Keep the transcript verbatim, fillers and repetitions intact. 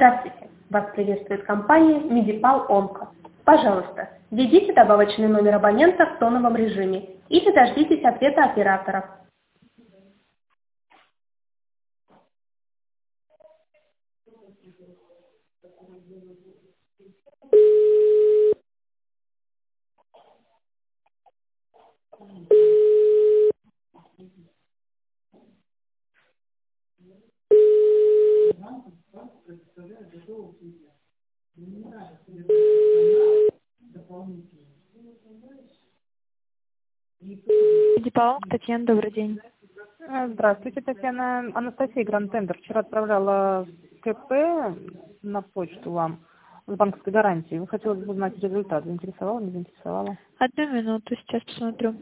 Здравствуйте! Вас приветствует компания Медипал Онко. Пожалуйста, введите добавочный номер абонента в тоновом режиме или дождитесь ответа оператора. Медипал, Татьяна, добрый день. Здравствуйте, Татьяна. Анастасия Гранд-Тендер. Вчера отправляла КП на почту вам с банковской гарантией. Вы хотели бы узнать результат. Заинтересовала, не заинтересовала? Одну минуту, сейчас посмотрю.